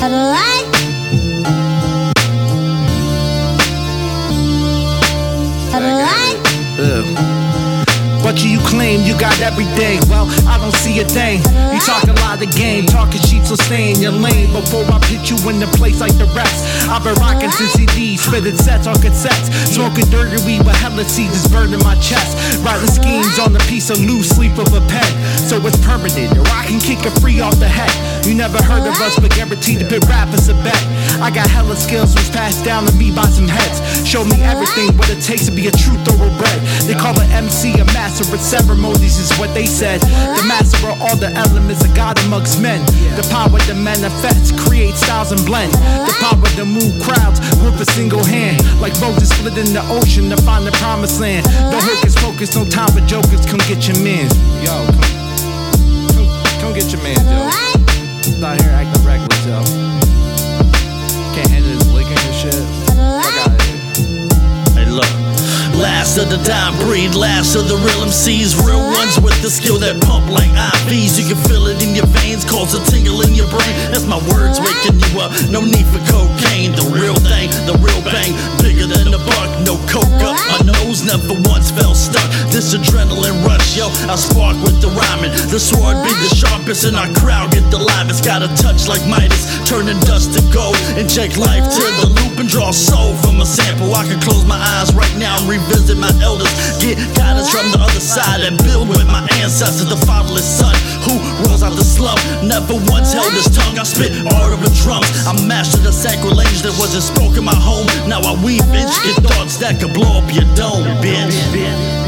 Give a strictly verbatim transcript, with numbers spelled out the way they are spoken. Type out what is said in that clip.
What you claim, you got everything. Well, I don't see a thing. You talk a lot of game, talking sheets will stay in your lane. Before I put you in the place like the rest, I've been rocking since C Ds, spitting sets on cassettes, smoking dirty weed with hella seeds, it's burning my chest. Writing schemes on a piece of loose sleep of a pen, so it's permanent, or I can kick it free off the head. You never heard of us, but guaranteed to pit rap is a bet. I got hella skills was passed down to me by some heads. Show me everything, what it takes to be a true thoroughbred. They call an M C a master of ceremonies is what they said. The master of all the elements of God amongst men. The power to manifest, create styles and blend. The power to move crowds with a single hand, like Moses split in the ocean to find the promised land. No hocus pocus, no time for jokers, come get your mans. Yo, come, come, come get your mans, yo. He's out here acting reckless, yo. Can't handle this liquor and shit. Fuck out of here. Hey, look. Last of the dime breed, last of the real M Cs, real ones with the skill that pump like I Vs. You can feel it in your veins, cause a tingle in your brain. That's my words waking you up, no need for cocaine. The real thing, the real bang, bigger than a buck, no coke up my nose, never once felt stuck. This adrenaline rush, yo, I spark with the rhyming. The sword be the sharpest and our crowd get the livest. Got a touch like Midas, turning dust to gold. Inject life to the loop and draw soul from a sample. I can close my eyes right now and revisit my elders, get guidance from the other side, and build with my ancestors. The fatherless son who rose out the slum, never once held his tongue. I spit art of the drums, I mastered the sacrilege that wasn't spoken in my home. Now I weave intricate thoughts that could blow up your dome, bitch.